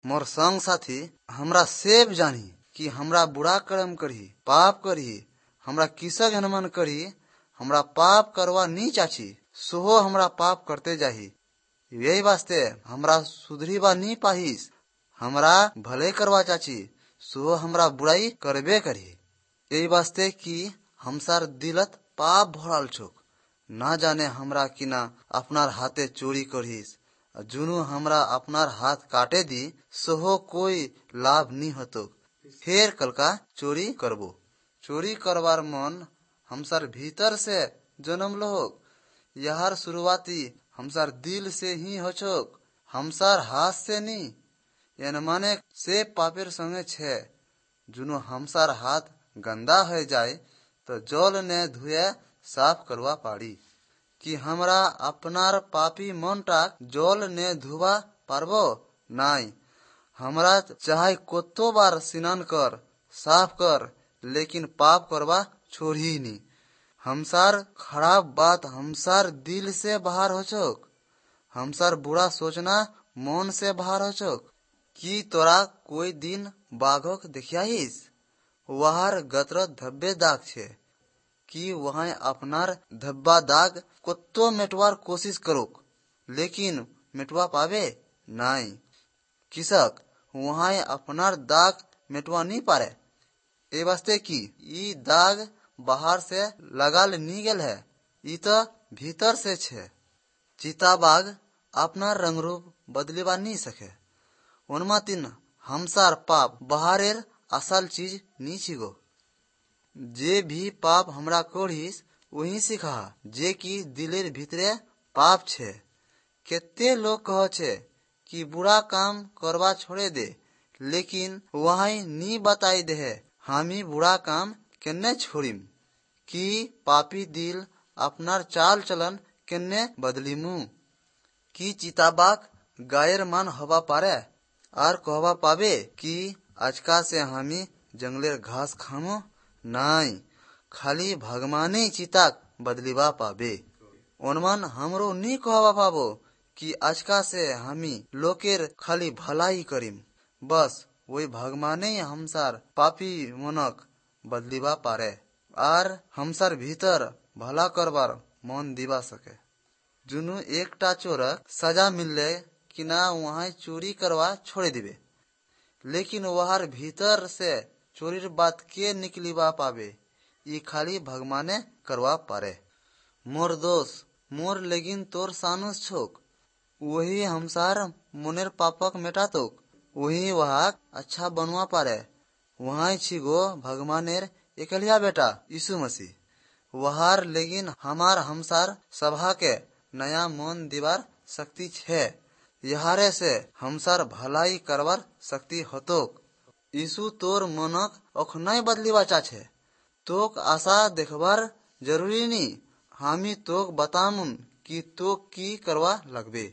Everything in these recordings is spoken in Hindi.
मोर संग साथी हमरा सेब जानी कि हमरा बुरा कर्म करी पाप करी हमरा किसक हनुमान करी हमरा पाप करवा नी चाची सोहो हमरा पाप करते जाही। यही वास्ते हमरा सुधरीबा नी पाहिस हमरा भले करवा चाची सोहो हमरा बुराई करबे करी। यही वास्ते कि हमसार दिलत पाप भरल छोक ना जाने हमरा किना अपनार हाथे चोरी करीस जुनू हमरा अपनार हाथ काटे दी सोहो कोई लाभ नी हतो फिर कलका चोरी करबो। चोरी करवार मन हमसार भीतर से जन्म लोग यहार शुरुआती हमसार दिल से ही होचोक हमसार हाथ से नी। यान माने से पापेर संगे छे जुनू हमसार हाथ गंदा हो जाए तो जल ने धुए साफ करवा पाड़ी कि हमरा अपनार पापी मनटाक जल ने धुवा पारबो नाई। हमरा चाहे कोतो बार स्नान कर साफ कर लेकिन पाप करवा छोड़ी नी। हमसार खराब बात हमसार दिल से बाहर हो चोक हमसार बुरा सोचना मन से बाहर हो चोक। कि तोरा कोई दिन बाघक देखियाहिस वहार गतरत धब्बे दाग छे कि वहां अपनार धब्बा दाग कोतो मेटवार कोशिश करोक लेकिन मेटवा पावे नाई। किसक वहां अपनार दाग मेटवा नी पारे ए वास्ते कि ई दाग बाहर से लगाल नी गेल है ई तो भीतर से छे। चिताबाग अपनार रंग रूप बदलिबा नी सके उनमातिन हमसार पाप बाहरेर असल चीज नी छिगो। जे भी पाप हमरा करिस वही सिखा जे कि दिलेर भीतरे पाप छे। केते लोग कह छे कि बुरा काम करवा छोड़े दे लेकिन वहां नी बताई दे है हामी बुरा काम केन्ने छोड़िम कि पापी दिल अपनार चाल चलन केन्ने बदलिमु। कि चिताबाग गायर मान हवा पारे आर कहवा पावे कि आजका से हामी जंगलेर घास खामो नाई खाली भगवाने चिताक बदलिबा पावे। उनमान हमरो नी कहवा पाबो कि आजका से हामी लोकेर खाली भलाई करिम बस वही भगवाने हमसार पापी मनक बदलिबा पारे आर हमसार भीतर भला करबार मन दिबा सके। जुनू एकटा चोरक सजा मिलले कि ना वहां चोरी करवा छोड़े दिबे लेकिन वहार भीतर से चोरीर बात के निकलिबा पावे ई खाली भगवाने करवा पारे। मोर दोस्त मोर लेकिन तोर सानुस छोक वही हमसार मनेर पापक मेटातोक वही वहाक अच्छा बनवा पारे। वहां छिगो भगवानेर एकलिया बेटा यीशु मसीह वहार लेकिन हमार हमसार सभा के नया मन दिवार शक्ति छे यहारे से हमसार भलाई करवार शक्ति हतोक। यीशु तोर मनक अखनाई बदलिबा चाछे तोक आशा देखबार जरूरी नी हामी तोक बतामुन कि तोक की करवा लगबे।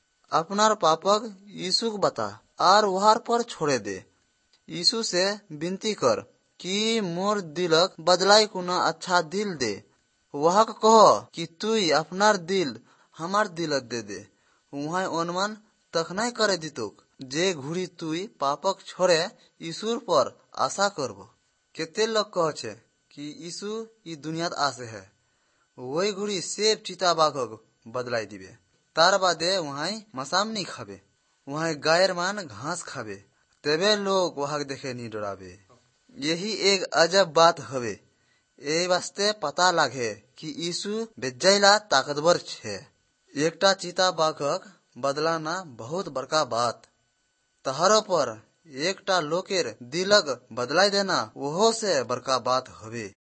अपनार पापक यीशुक बता आर वहार पर छोड़े दे। यीशु से विनती कर कि मोर दिलक बदलाई कुना अच्छा दिल दे वहाक कहो कि तुई अपनार दिल हमार दिलत दे दे वहां अनुमान तखनाई करे दितोक जे घुड़ी तुई पापक छोड़े यीशुर पर आशा करबो। केते लोग कह छे कि यीशु ई दुनियात आसे है वही घुड़ी सेब चिता बाघक बदलाई दिबे तार बादे वहां मसाम नी खाबे वहां गायर मान घास खाबे तेबे लोग वहाक देखे नी डराबे। यही एक अजब बात हवे ए वास्ते पता लागे कि यीशु बेजाइला ताकतवर छे। एकटा चिता बाघक बदलाना बहुत बड़का बात तहारो पर एकटा लोकेर दिलक बदलाई देना वहो से बड़का बात हवे।